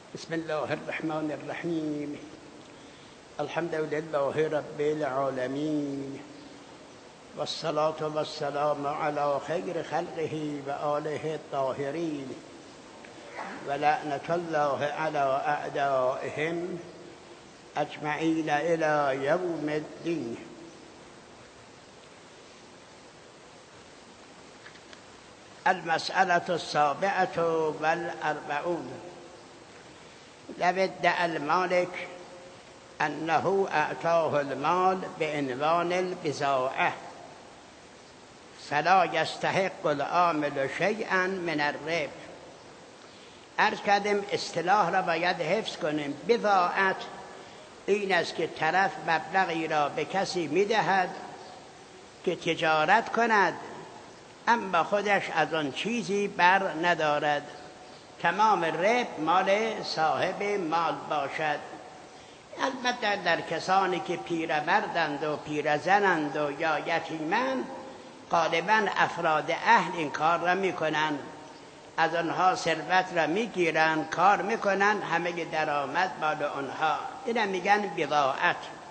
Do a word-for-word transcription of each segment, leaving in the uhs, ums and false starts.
بسم الله الرحمن الرحیم. الحمد لله رب العالمین و الصلاة و السلام علی خیر خلقه و آله الطاهرین و لعنة الله علی اعدائهم اجمعین الی یوم الدین. المسألة السابعة والأربعون. لو ادعى المالك أنه أعطاه المال بعنوان البضاعة فلا يستحق العامل شيئا من الربح. عرض کردیم اصطلاح را باید حفظ کنیم. بضاعت این است که طرف مبلغی را به کسی میدهد که تجارت کند، اما خودش از آن چیزی بر ندارد. تمام ربح مال صاحب مال باشد. البته در کسانی که پیرمردند و پیرزنند و یا یتیمند، غالبا افراد اهل این کار را میکنند، از آنها ثروت را میگیرند، کار میکنند، همه درآمد مال آنها. اینا میگن بضاعت.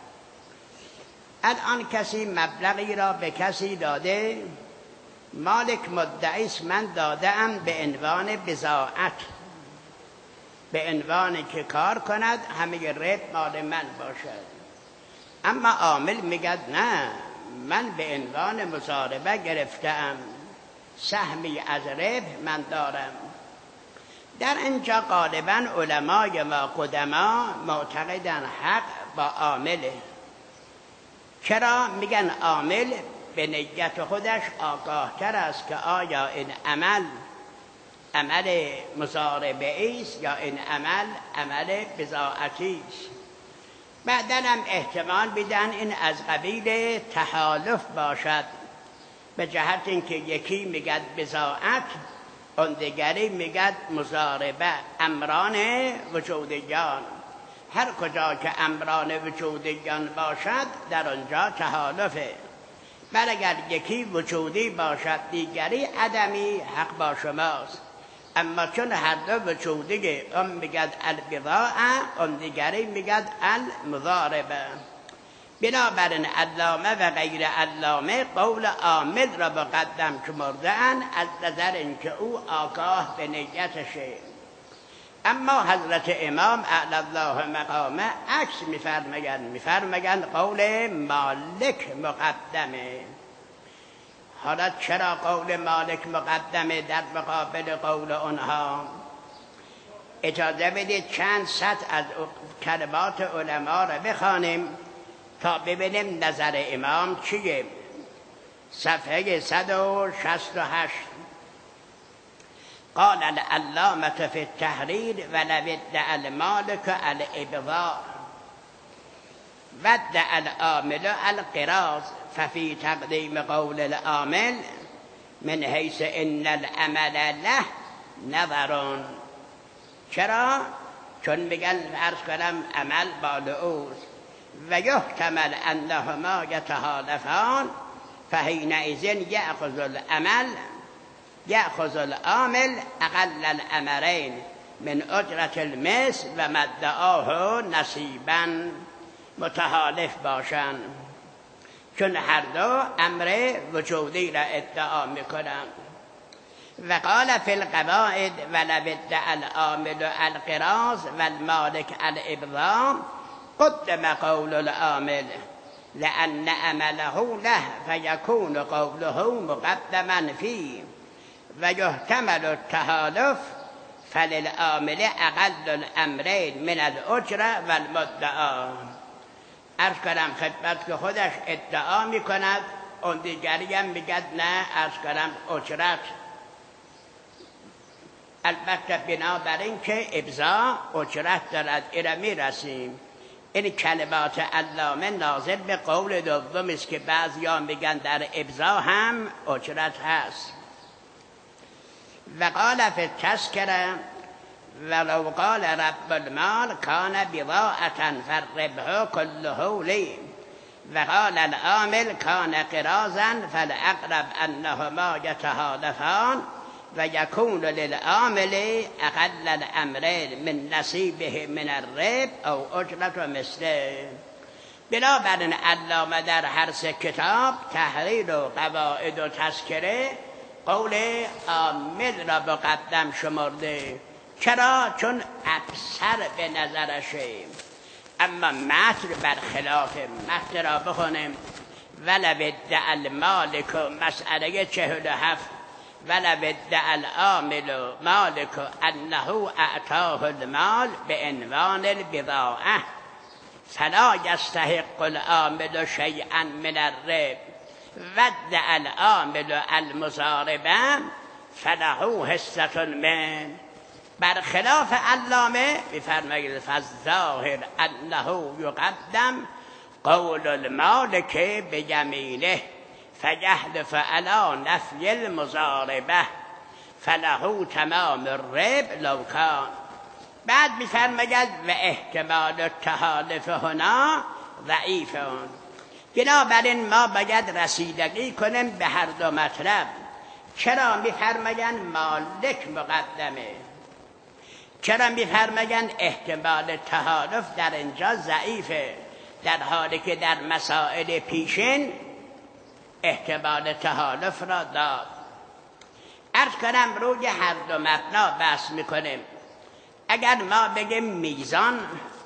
الان کسی مبلغی را به کسی داده، مالک مدعی است من داده‌ام به عنوان بضاعت، به عنوان که کار کند، همه ربح مال من باشد. اما عامل میگه نه، من به عنوان مضاربه گرفته‌ام، سهمی از ربح من دارم. در اینجا غالبا علمای ما قدما معتقدن حق با عامله. چرا؟ میگن عامل به نیت خودش آگاه تر است که آیا این عمل عمل مضاربه است یا این عمل عمل بضاعتی است. بعداً هم احتمال میدن این از قبیل تحالف باشد، به جهت اینکه یکی میگد بضاعت، اون دیگری میگد مضاربه. امران وجودیان، هر کجا که امران وجودیان باشد در آنجا تحالفه. بل اگر یکی وجودی باشد دیگری عدمی، حق با شماست. اما چون هر دو وجودی، اون میگد البضاعه، اون دیگری میگد المضاربه. بنابراین علامه و غیر علامه قول عامل را مقدم شمرده‌اند از نظر اینکه او آگاه به نیتشه. اما حضرت امام اعلی الله مقامه عکس میفرمایند، میفرمایند قول مالک مقدمه. حالا چرا قول مالک مقدمه در مقابل قول آنها؟ اجازه بدید چند سطر از کلمات علما را بخوانیم تا ببینیم نظر امام چیه. صفحه صد و شصت و هشت. قال العلامة في التحرير ولو ادعى المالك الإبضاء وادعى العامل القراض ففي تقديم قول العامل من حيث ان العمل له نظر. چرا؟ چون میگن عرض کنم عمل بال اوست و یحتمل انهما یتحالفان فحینئذ یأخذ العمل یأخذ العامل اقل الامرین من اجرت المثل و مدعاه نصیبا. متحالف باشند چون هر دو امر وجودی را ادعا میکنند. و قال فی القواعد ولو ادعى العامل القراض والمالك الابضاء قدم قول العامل لأن عمله له فيكون قوله مقدما فيه ويحتمل التحالف فللعامل اقل الامرين من الاجره والمدعا. عرض کنم خدمت که خودش ادعا میکند، اون دیگری هم میگد نه عرض کنم اجرت. البته بنابراین که ابضاء اجرت دارد، اینا میرسیم. این کلمات علامه ناظر به قول دوم است که بعضیان میگن در ابضاء هم اجرت هست. و قال فی التذکره ولو قال رب المال کان بضاعة فالربح كله لی و قال العامل کان قراضا فالاقرب انهما یتحالفان و یکون للعامل اقل الامر من نصیبه من الرب او اجرت و مثله. بنابراین علامه در هر سه کتاب تحریر و قواعد و تذکره قول عامل را مقدم شمرده. چرا؟ چون ابصر به نظرشه. اما متن برخلاف متن را بخونیم. ولو ادعا المالک مسئله چهل و هفت ولو ادعا العامل مالک انه اعطاه المال به عنوان البضاعه فلا یستحق العامل شیئا من الرب و ادعا العامل المضاربه فله حصة من. برخلاف علامه می‌فرماید فالظاهر انه یقدم قول المالک بیمینه فیحلف علی نفی المضاربه فله تمام الرب لو کان. بعد می‌فرماید و احتمال التحالف هنا ضعیف. بنابراین ما باید رسیدگی کنیم به هر دو مطلب. چرا می‌فرمایند مالک مقدمه؟ چرا می‌فرمایند احتمال تحالف در اینجا ضعیفه، در حالی که در مسائل پیشین احتمال تحالف را داد؟ عرض کنم روی هر دو مبنا بحث میکنیم. اگر ما بگیم میزان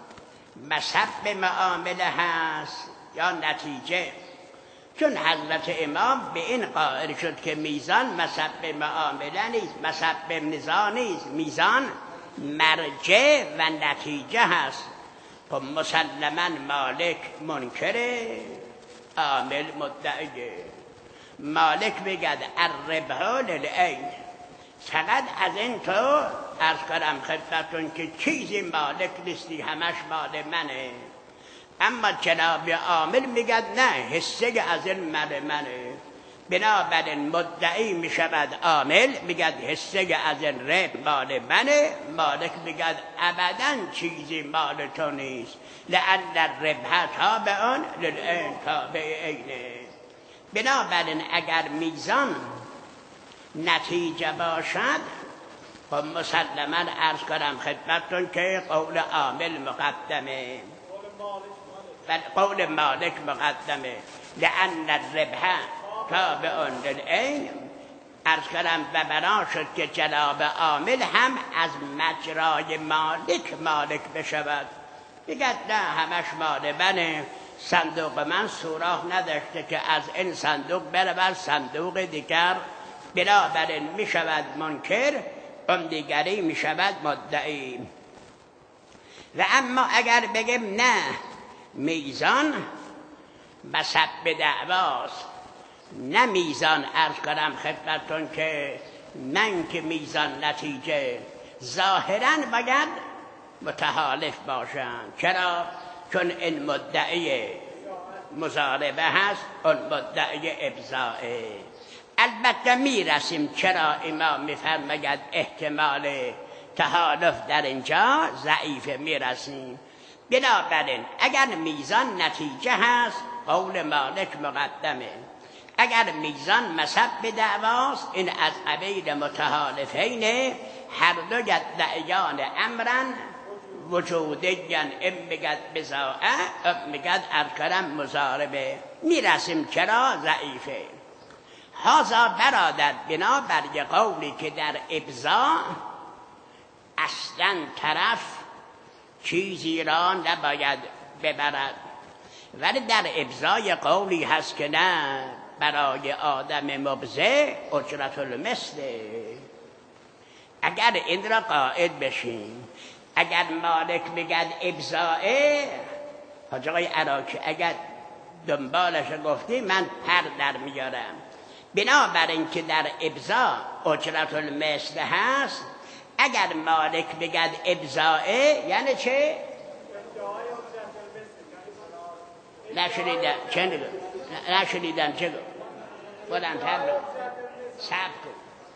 مصب معامله هست یا نتیجه، چون حضرت امام به این قائل شد که میزان مصب معامله نیست، مصب نزاع نیست، میزان مرجع و نتیجه هست. خب مسلما مالک منکره، عامل مدعیه. مالک بگد الربح للعین، فقط از این تو عرض کنم خدمتتون که چیزی مالک نیستی، همش مال منه. اما جناب عامل میگد نه، حصه از این مال منه. بنابراین مدعی میشود عامل، میگد حصه از این رب مال منه. مالک میگد ابدا چیزی مال تو نیست، لأن الربح تابع للعین تابع عینه. بنابراین اگر میزان نتیجه باشد، خب مسلما عرض کنم خدمتتون که قول عامل مقدمه، قول مالک مقدمه. لأن الربح تابع للعین. عرض کنم و بنا شد که جناب عامل هم از مجرای مالک مالک بشود، بگد نه همش مال منه، صندوق من سوراخ نداشته که از این صندوق برود صندوق دیگر. بنابراین می شود منکر، اون دیگری می شود مدعی. و اما اگر بگیم نه، میزان مصب دعواست، نه میزان عرض کنم خدمتتون که من که میزان نتیجه، ظاهراً باید متحالف باشند. چرا؟ چون این مدعی مضاربه هست، اون مدعی ابضاعه. البته میرسیم چرا امام میفرماید احتمال تحالف در اینجا ضعیفه، میرسیم. بنابراین اگر میزان نتیجه هست قول مالک مقدمه، اگر میزان مصب دعواست این از قبیل متحالفین، هر دو یدعیان امرن وجودیان، ام میگد بضاعه ام میگد ارکرم مضاربه. میرسیم چرا ضعیفه. هذا برادر بنا بر یک قولی که در ابضاع اصلا طرف چیزی را نباید ببرد، ولی در ابضاع قولی هست که نه، برای آدم مبضع اجرت المثل. اگر این را قائل بشیم، اگر مالک بگد ابضاعه، حاج آقای عراقی اگر دنبالش گفتی من پر در میارم. بنابراین که در ابضاع اجرت المثل هست، اگر مالک بگد ابضاعه یعنی چه؟ نشنیدم چه نگو؟ نشنیدم چه گو؟ بلندتر بگو، صبر کن.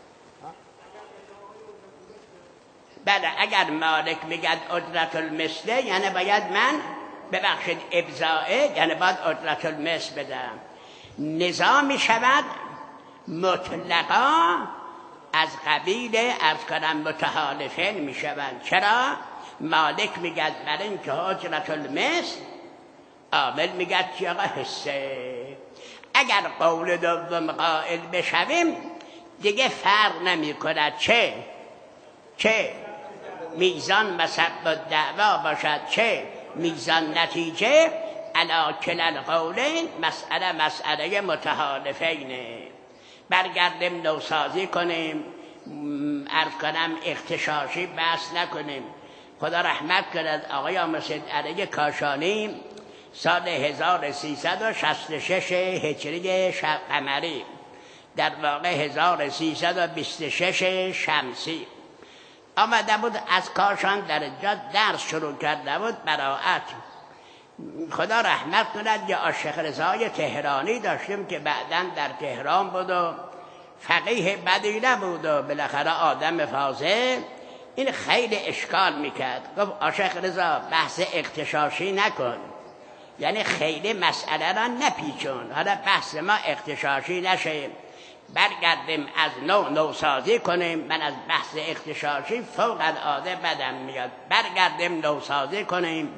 بله، اگر مالک بگد اجرت المثل یعنی باید من ببخشید ابضاعه، یعنی باید اجرت المثل بدم. نظام می شود مطلقا از قبیل ارز کنم متحالفین می شوند. چرا؟ مالک میگد برای اینکه اجرت المثل، عامل میگد چی آقا؟ حصه. اگر قول دوم قائل بشویم دیگه فرق نمی کند چه چه میزان مسبب الدعوا باشد چه میزان نتیجه، علی کلا القولین مسئله مسئله متحالفینه. برگردیم نوسازی کنیم، عرض کنم اختشاشی بحث نکنیم. خدا رحمت کند آقای مسعود علی کاشانی سال هزار و سیصد و شصت و شش هجری قمری، در واقع هزار و سیصد و بیست و شش شمسی آمده بود از کاشان در اینجا درس شروع کرده بود براءت. خدا رحمت کند یا شیخ رضای تهرانی داشتیم که بعداً در تهران بود و فقیه بدی نبود و بالاخره آدم فاضل. این خیلی اشکال میکرد، گفت شیخ رضا بحث اغتشاشی نکن، یعنی خیلی مسئله را نپیچون، حالا بحث ما اغتشاشی نشه، برگردیم از نو نوسازی کنیم. من از بحث اغتشاشی فوق العاده بدم میاد. برگردیم نوسازی کنیم.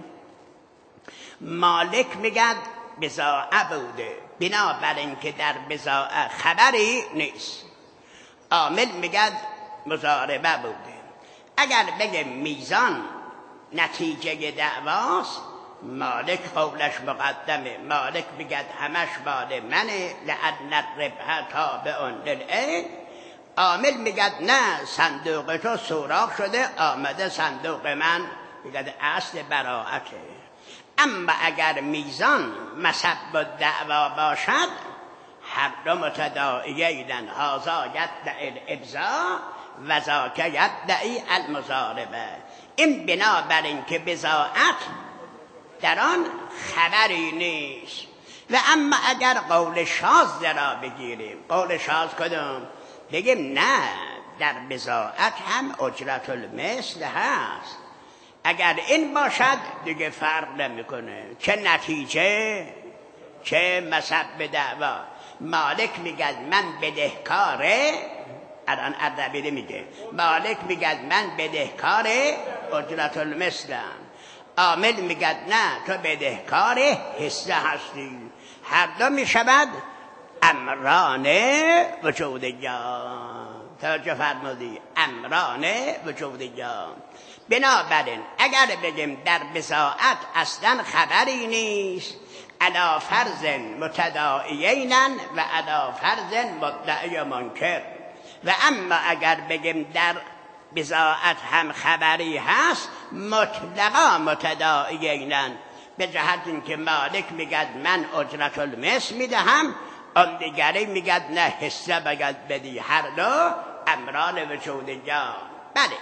مالک میگد بضاعه بوده، بنابر اینکه در بضاعه خبری نیست. عامل میگد مضاربه بوده. اگر بگه میزان نتیجه دعواست، مالک قولش مقدمه. مالک میگد همش مال منه، لأن الربح تابع للعین. عامل میگد نه، صندوق تو سوراخ شده آمده صندوق من، میگد اصل براعته. اما اگر میزان مسبب الدعوا باشد، هر دو متداعیین، هذا یدعی الابزاء و ذاک یدعی المضاربه. این بنابر اینکه بضاعت در آن خبری نیست. و اما اگر قول شاذ را بگیریم، قول شاذ کدوم؟ بگیم نه، در بضاعت هم اجرت المثل هست. اگر این باشد دیگه فرق نمیکنه، چه نتیجه چه مسبب دعوا. مالک میگه من بدهکاره، الان اردبیلی میگه مالک میگه من بدهکاره اجرت المثلم. عامل میگه نه، تو بدهکار حصه هستی. هر دو میشود امران وجود جان. توجه فرمودی؟ امران وجود جان. بنابراین اگر بگیم در بضاعت اصلا خبری نیست، علی فرض متداعیین و علی فرض مدعی منکر. و اما اگر بگیم در بضاعت هم خبری هست، مطلقا متداعیینن، به جهت اینکه مالک میگد من اجرت المثل میدهم، اون دیگری میگد نه حصه بگد بدی. هر دو امران وجود جان. بله،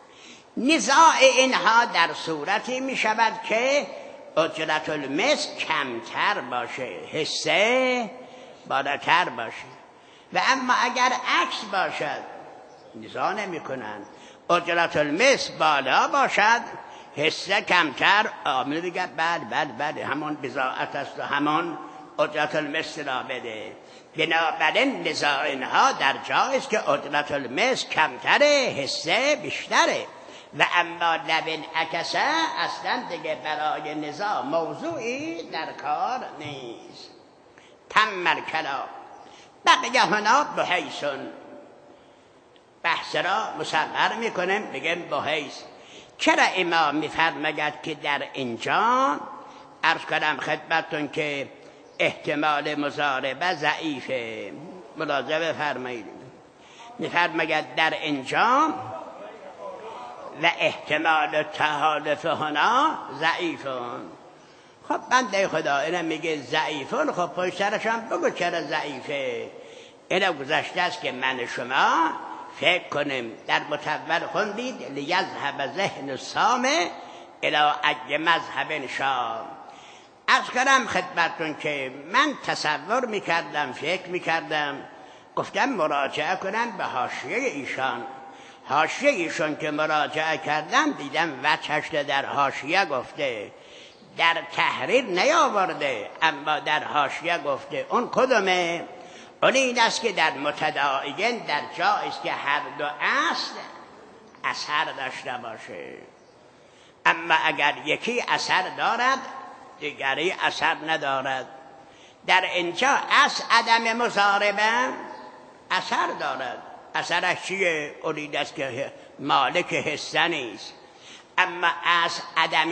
نزاع اینها در صورتی میشود که اجرت المثل کمتر باشه، حصه بالاتر باشه. و اما اگر عکس باشد نزاع نمی کنند. اجرت المثل بالا باشد، حصه کمتر، عامل دیگر بله بله بله همون بضاعت است و همون اجرت المثل را بده. بنابراین نزاع اینها در جایست که اجرت المثل کمتره، حصه بیشتره. و اما لبن عکسه اصلا دیگه برای نزاع موضوعی در کار نیست. تم الکلام. بقیه هنا بحیثون، بحث را مصغر میکنیم، بگیم بحیث. چرا امام میفرماید که در اینجا عرض کنم خدمتتون که احتمال مضاربه ضعیفه؟ ملاحظه فرمایید، میفرماید در اینجا و احتمال تحالف هنا ضعیفون. خب بنده خدا اینم میگه ضعیفون، خب پشترش هم بگو چرا ضعیفه. اینم گذشته است که من شما فکر کنیم. در متول خوندید لیذهب ذهن السامع الی ای مذهب شام. عرض کنم خدمتتون که من تصور میکردم، فکر میکردم، گفتم مراجعه کنم به حاشیه ایشان. حاشیه ایشان که مراجعه کردم دیدم وجهش در حاشیه گفته، در تحریر نیاورده، اما در حاشیه گفته. اون کدومه؟ اون این است که در متداعین در جایی است که هر دو اصل اثر داشته باشه. اما اگر یکی اثر دارد دیگری اثر ندارد. در اینجا اصل عدم مضاربه اثر دارد. اثرش چیه؟ اون است که مالک حصه نیست. اما اصل عدم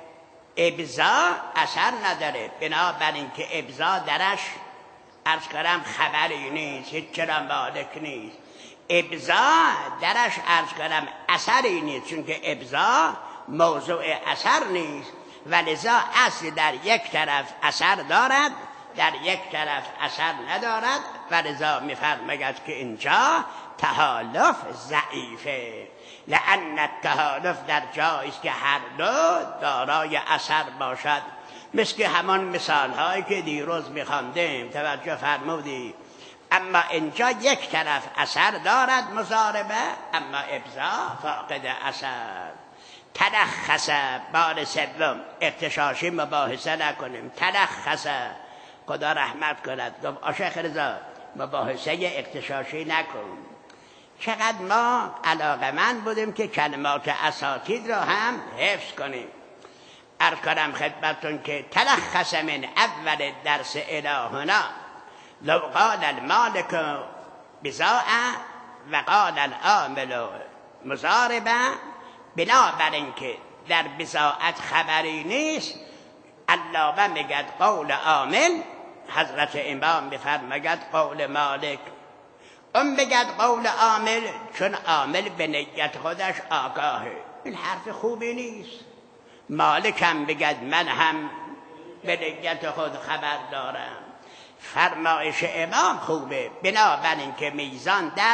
ابضاء اثر نداره، بنابراین که ابضاء درش عرض کردم خبری نیست، هیچ چرا مالک نیست. ابضاء درش عرض کردم اثری نیست، چون که ابضاء موضوع اثر نیست و لذا اصل در یک طرف اثر دارد در یک طرف اثر ندارد و لذا می‌فرماید که اینجا تحالف ضعیفه، لأن التحالف در جایی است که هر دو دارای اثر باشد. مثل همان مثال هایی که دیروز می‌خواندیم توجه فرمودید. اما اینجا یک طرف اثر دارد مضاربه، اما ابضاء فاقد اثر. تلخص بار سوم اغتشاشی مباحثه نکنیم. تلخص خدا رحمت کند گفت آشیخ رضا مباحثه اغتشاشی نکن. چقدر ما علاقمند بودیم که کلمات اساتید را هم حفظ کنیم. عرض کنم خدمتتون که تلخص من اول درس الهنا لو قال المالک بضاء و قال العامل مضاربه، بنابراین که در بضاعت خبری نیست علامه میگد قول عامل، حضرت امام میفرماید قول مالک. اون بگد قول عامل چون عامل به نیت خودش آگاهه. این حرف خوبی نیست. مالک هم بگد من هم به نیت خود خبر دارم. فرمایش امام خوبه، بنابراین که میزان در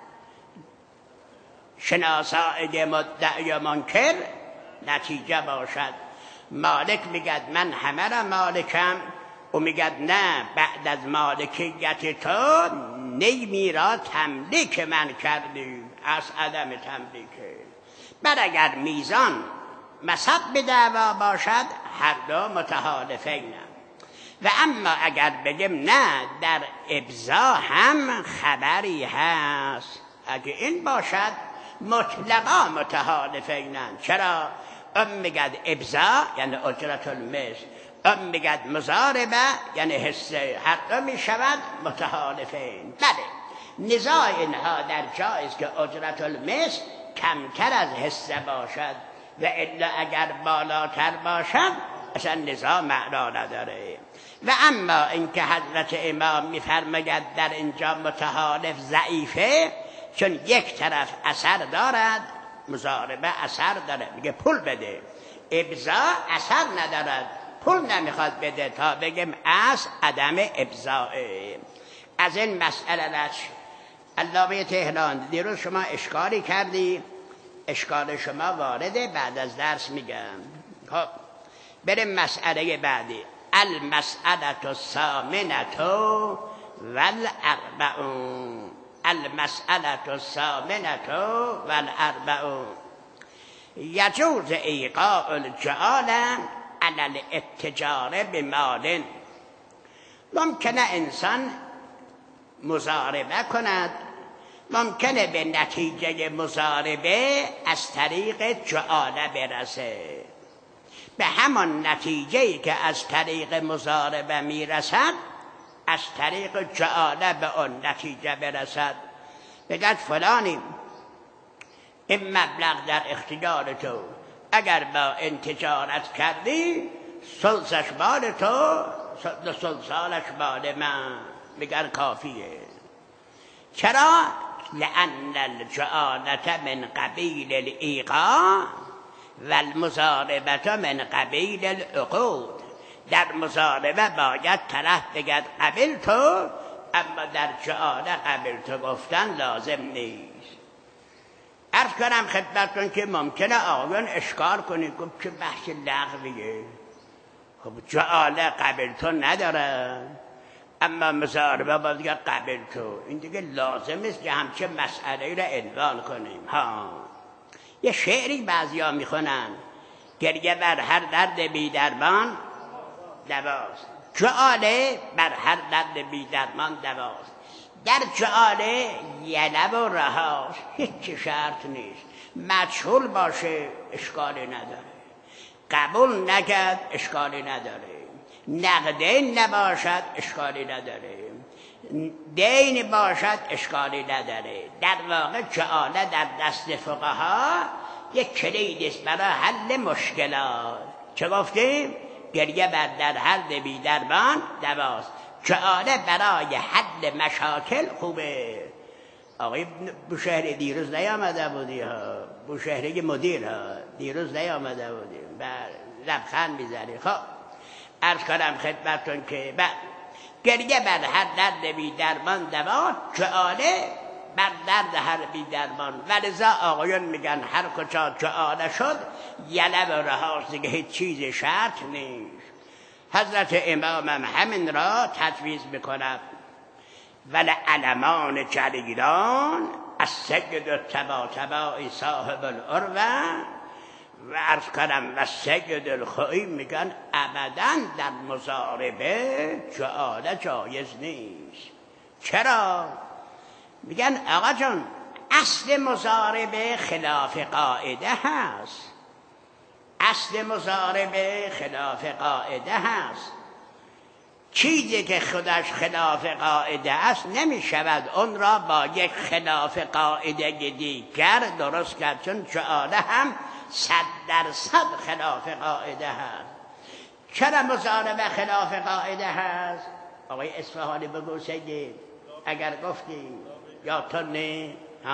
شناسایی مدعی منکر نتیجه باشد. مالک میگد من همه را مالکم، او میگد نه بعد از مالکیت تو نیمی را تملیک من کردی، از عدم تملیکه. بل اگر میزان مصب به دعوا باشد هر دو متحالفین. و اما اگر بگیم نه در ابضاء هم خبری هست، اگه این باشد مطلقا متحالفینن. چرا؟ اون میگد ابضاء یعنی اجرت المثل، اون میگد مضاربه یعنی حصه، هر دو میشود متحالفین. بله نزاع اینها در جایی است که اجرت المثل کمتر از حصه باشد و الا اگر بالاتر باشد اصلا نزاع معنا نداره. و اما اینکه حضرت امام میفرماید در اینجا متحالف ضعیفه چون یک طرف اثر دارد، مضاربه اثر داره، میگه پول بده. ابضاء اثر ندارد، پول نمیخواد بده تا بگیم از عدم ابضاء. از این مسئله علامه تهران دیروز شما اشکالی کردی، اشکال شما وارده، بعد از درس میگم. خب بریم مسئله بعدی. المسئله الثامنه والاربعون. المسئله الثامنه والاربعون. یجوز ایقاع الجعال علی الاتجار بمال. ممکنه انسان مضاربه کند، ممکنه به نتیجه مضاربه از طریق جعاله برسه. به همان نتیجه‌ای که از طریق مضاربه میرسد از طریق جعاله به اون نتیجه برسد. بگد فلانی این مبلغ در اختیار تو، اگر با این تجارت کردی سلسش مال تو، سلسالش مال من. بگر کافیه. چرا؟ لأن الجعالة من قبیل الایقاع و المضاربة من قبیل العقود. در مضاربه باید طرف بگد قبل تو، اما در جعاله قبل تو گفتن لازم نیست. عرض کنم خدمتتون که ممکنه آقایان اشکال کنید، گفت چه بحث لغویه. خب جعاله قبل تو نداره، اما مضاربه باید بگه قبل تو. این دیگه لازم است که همچه مسئله را عنوان کنیم. ها یه شعری بعضیا میخونن، گریه بر هر درد بی درمان دواست. جعاله بر هر درد بی درمان دواست. در جعاله یلب و رهاست، هیچ شرط نیست. مجهول باشه اشکالی نداره، قبول نکرد اشکالی نداره، نقدین نباشد اشکالی نداره، دین باشد اشکالی نداره. در واقع جعاله در دست فقها یک کلید است برای حل مشکلات. چه گفتیم؟ گریه بر در هر بی درمان دواست. جعاله برای حل مشاکل خوبه. آقای بوشهری دیروز نیامده بودی ها، بوشهری مدیر ها دیروز نیامده بودی، بر لبخند میزنی. خب عرض کنم خدمتتون که بر گریه بر هر درد بی درمان دوا، جعاله بر درد هر بی درمان. ولذا آقایون میگن هر کجا جعاله شد یلب و رهاست، دیگه هیچ چیز شرط نیست. حضرت امام هم همین را تجویز میکند. ولعلمان جلیلان از سید تبا تبا صاحب العروه و عرض کنم و سید الخوی میگن ابدا در مضاربه جعاله جایز نیست. چرا؟ میگن آقا جان اصل مضاربه خلاف قاعده هست، اصل مضاربه خلاف قاعده هست. چیزی که خودش خلاف قاعده است نمی شود اون را با یک خلاف قاعده دیگر درست کرد، چون جعاله هم صد درصد خلاف قاعده هست. چرا مضاربه خلاف قاعده هست؟ آقای اصفهانی بگو سید اگر گفتیم یا تو نه.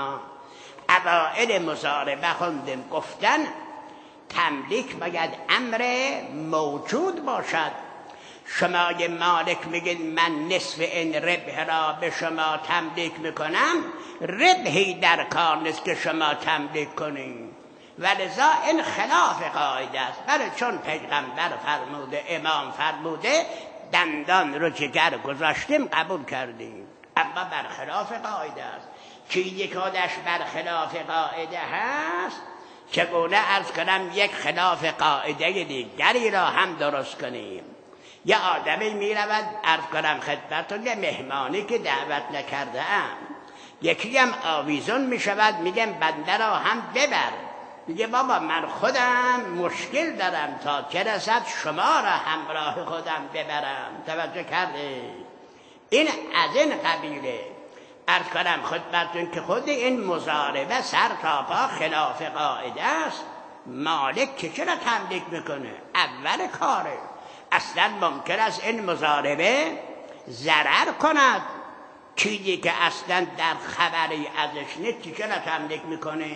اوائل مضاربه خوندیم گفتن تملیک باید امر موجود باشد. شما یه مالک میگین من نصف این ربح را به شما تملیک میکنم، ربحی در کار نیست که شما تملیک کنین. ولذا این خلاف قاعده است. بله چون پیغمبر فرموده، امام فرموده، دندان رو جگر گذاشتیم قبول کردیم، اما برخلاف قاعده است. چیزی که خودش برخلاف قاعده هست چگونه عرض کنم یک خلاف قاعده دیگری را هم درست کنیم. یه آدمی می رود عرض کنم خدمتون، یه مهمانی که دعوت نکرده ام، یکی هم آویزون می شود میگم بنده را هم ببر، میگه بابا من خودم مشکل دارم تا چه رسد شما را همراه خودم ببرم. توجه کرده؟ این از این قبیله. عرض کنم خدمتون که خود این مضاربه سر تا پا خلاف قاعده است. مالک که چرا تملیک میکنه؟ اول کاره. اصلا ممکن است این مضاربه ضرر کند، چیزی که اصلا در خبری ازش نیست چرا تملیک میکنه؟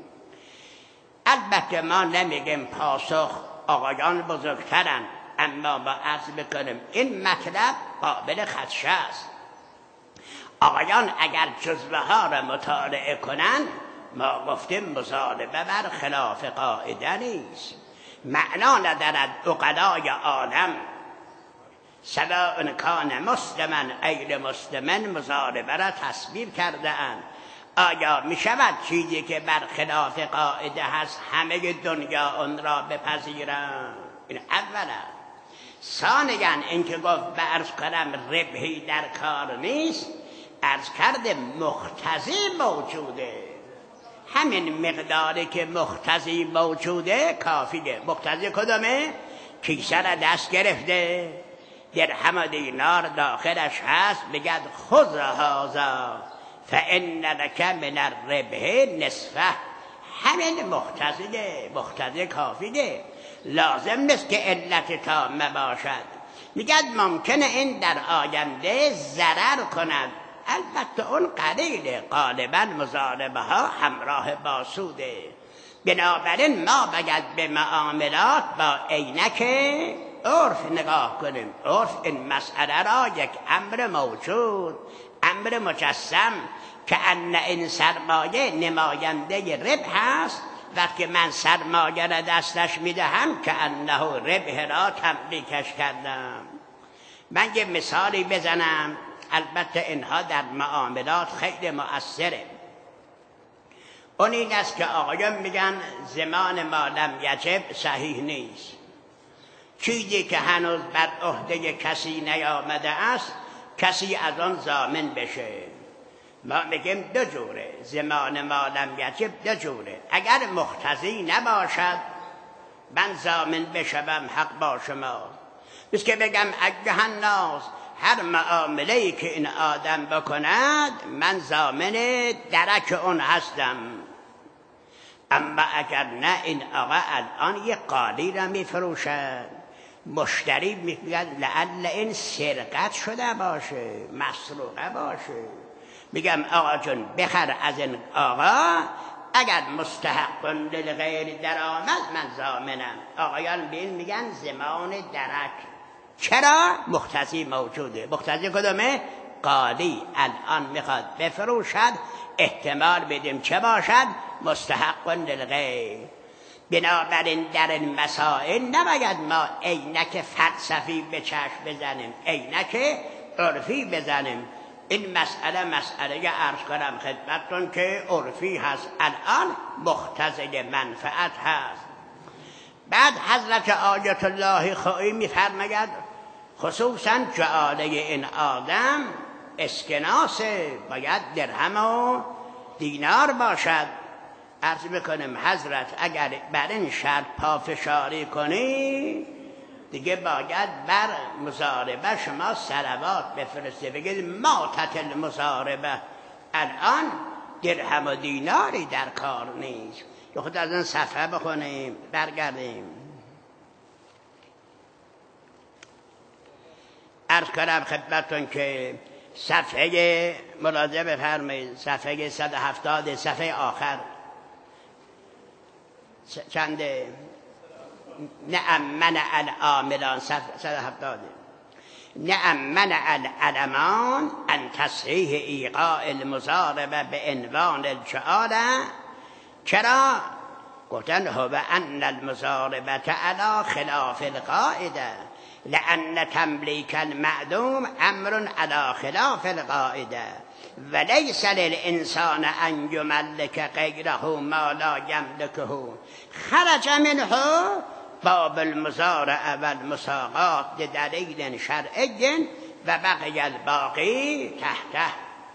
البته ما نمیگیم پاسخ آقایان بزرگترن، اما با عرض بکنیم این مطلب قابل خدشه است. آقایان اگر جزوه ها را مطالعه کنند ما گفتیم مضاربه بر خلاف قاعده نیست. معنا ندارد عقلای عالم سواء کان مسلما غیر مسلمن مضاربه را تصویر کرده اند. آیا می شود چیزی که بر خلاف قاعده هست همه دنیا اون را بپذیرند؟ این اولا. ثانیا اینکه گفت به عرض کنم ربحی در کار نیست، عرض کرده مقتضی موجوده. همین مقداری که مقتضی موجوده کافیه. مقتضی کدومه؟ کیسه را دست گرفته، درهم و دینار داخلش هست، بگد خذ هذا فان لک من الربح نصفه. همین مقتضیه، مقتضی کافیه، لازم نیست که علت تامه باشد. میگد ممکنه این در آینده ضرر کند، البته اون قلیله، غالبا مضاربه ها همراه با سوده. بنابراین ما باید به معاملات با عینک عرف نگاه کنیم. عرف این مسئله را یک امر موجود، امر مجسم که ان این سرمایه نماینده ربح است، وقتی من سرمایه را دستش میدهم که انه ربح را تملیکش کردم. من یه مثالی بزنم، البته اینها در معاملات خیلی مؤثره. اون این است که آقایان میگن زمان ما لم یجب صحیح نیست. چیزی که هنوز بر عهده کسی نیامده است کسی از آن ضامن بشه. ما میگیم دو جوره، ضمان ما لم یجب دو جوره. اگر مقتضی نباشد من ضامن بشوم، حق با شما. بس که بگم ایها الناس هر معامله‌ای که این آدم بکند من ضامن درک اون هستم. اما اگر نه، این آقا الان یه قالی را میفروشد، مشتری میگه لعل این سرقت شده باشه، مسروقه باشه. میگم آقا جون بخر از این آقا، اگر مستحق للغیر در آمد من ضامنم. آقایان بین میگن ضمان درک. چرا؟ مقتضی موجوده. مقتضی کدومه؟ قالی الان میخواد بفروشد، احتمال بدیم چه باشد؟ مستحق للغیر. بنابراین در این مسائل نباید ما عینک فلسفی به چشم بزنیم، عینک عرفی بزنیم. این مسئله مسئله عرض کنم خدمتتون که عرفی هست، الان مقتضی منفعت هست. بعد حضرت آیت الله خویی میفرماید خصوصا جعاله این آدم اسکناسه، باید درهم و دینار باشد. عرض بکنم حضرت اگر بر این شرط پافشاری کنی دیگه باید بر مضاربه شما صلوات بفرسته، بگید ما تتل مضاربه. الان درهم و دیناری در کار نیست. یه خود از این صفحه بخونیم برگردیم. عرض کنم خدمتتون که صفحه ملاحظه بفرمایید، صفحه صد و هفتاد، صفحه آخر چنده؟ نعم منع العاملان، صد و هفتاد. نعم منع العلمان ان تصحیح ایقاع المضاربه به عنوان الجعاله. چرا؟ گفتن هو ان المضاربه علی خلاف القاعده لأن تملیک المعدوم امر علی خلاف القاعده وليس للإنسان أن يملك غيره ما لا يملكه. خرج منه باب المزارع والمساقات لدليل شرعي وبقي الباقي تحته.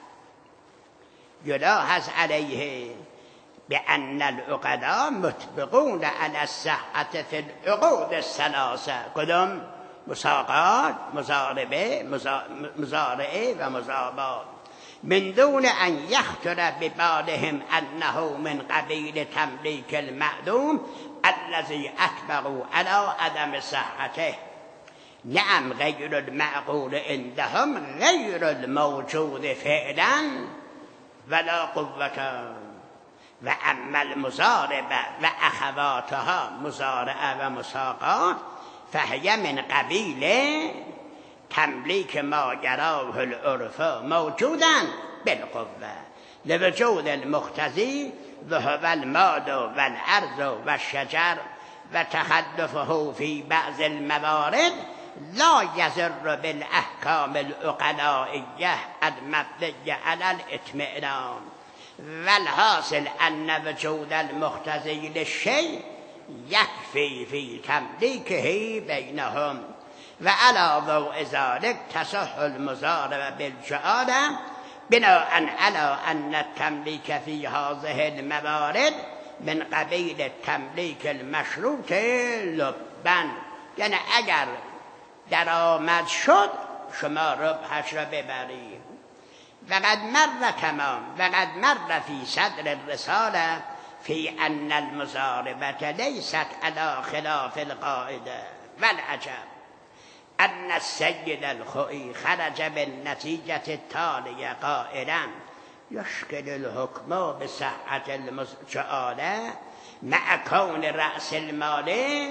يلاحظ عليه بأن العقداء متفقون على الصحة في العقود الثلاثة. کدوم؟ مساقات، مزاربه، مزارعه و مزابات. من دون ان یخطر ببالهم انه من قبیل تملیک المعدوم الذي اتبعوا على عدم صحته. نعم غیر المعقول عندهم غیر الموجود فعلا ولا قوة. و اما المزاربه و اخواتها مزارعه و مساقات فهي من قبیل تملیک ما جراه العرف موجودا بالقوه لوجود المقتضی وهو المال والارض والشجر وتخلفه في بعض الموارد لا يضر بالاحکام العقلائیه المبنیه على الاطمئنان. والحاصل ان وجود المقتضی للشيء يكفي في تملیکه بینهم. و علی ضوء ذلك تصح المضاربه بالجعاله بناء على ان التملیک في هذه الموارد من قبیل التملیک المشروط لبا. یعنی اگر درآمد شد شما ربحش را ببرید. وقد مر تمام وقد مر في صدر الرساله في ان المضاربه ليست على خلاف القاعده. والعجب ان السيد الخوئي خرج بالنتيجه التاليه قائلا يشكل الحكم بصحه الجعاله مع كون راس المال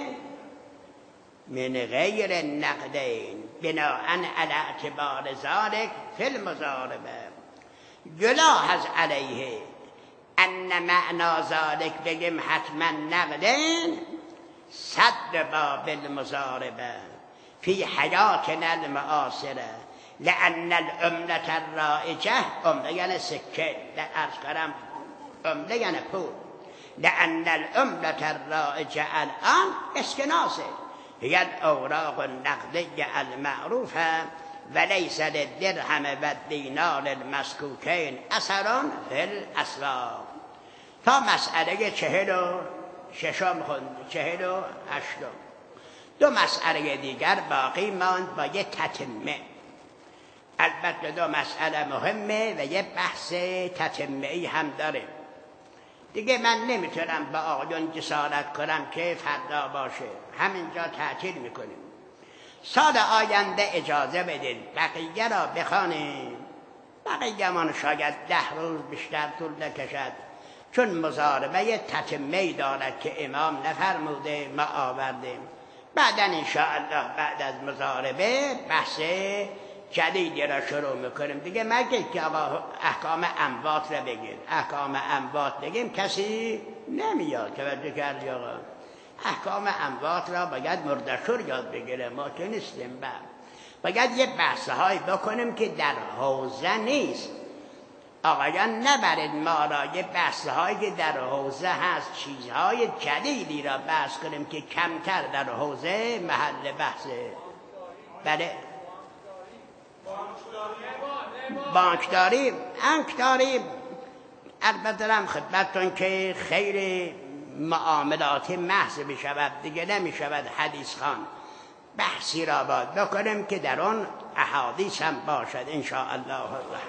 من غير النقدين بناء على اعتبار ذلك في المضاربه. يلاحظ عليه ان معنى ذلك بگیم حتما نقدين صد باب المضاربه في حياتنا المعاصره لأن العملة الرائجة عمله یعنی سکه در عرض کنم عمله یعنی پول. لأن العملة الرائجة الآن اسکناسه. هي الأوراق النقدية المعروفة وليس للدرهم والدینار المسکوکین اثر فی الاسواق. تا مسئله چهل و ششم خوند، چهل و هشتم. دو مسئله دیگر باقی ماند با یه تتمه. البته دو مسئله مهمه و یه بحث تتمه‌ای هم داره. دیگه من نمیتونم با آقایون جسارت کنم که فردا باشه، همینجا تعطیل میکنیم. سال آینده اجازه بدید بقیه را بخوانیم، بقیه من شاید ده روز بیشتر طول نکشد، چون مضاربه تتمه‌ای دارد که امام نفرموده ما آوردیم. بعدا انشاءالله بعد از مضاربه بحث جدیدی را شروع میکنیم دیگه. مگه که آقا احکام اموات را بگیر، احکام اموات بگیم کسی نمیاد. توجه کردی آقا؟ احکام اموات را باید مردشور یاد بگیره، ما که نیستیم. بعد باید یه بحث‌هایی بکنیم که در حوزه نیست. آقایان نبرید ما را یه بحث‌هایی که در حوزه هست، چیزهای جدیدی را بحث کنیم که کمتر در حوزه محل بحثه. بله بانکداری، بانکداری البته هم خدمتتون که خیلی معاملاتی محض بشود دیگه، نمیشود حدیث خوان. بحثی را باید بکنیم که در آن احادیث هم باشد ان شاء الله.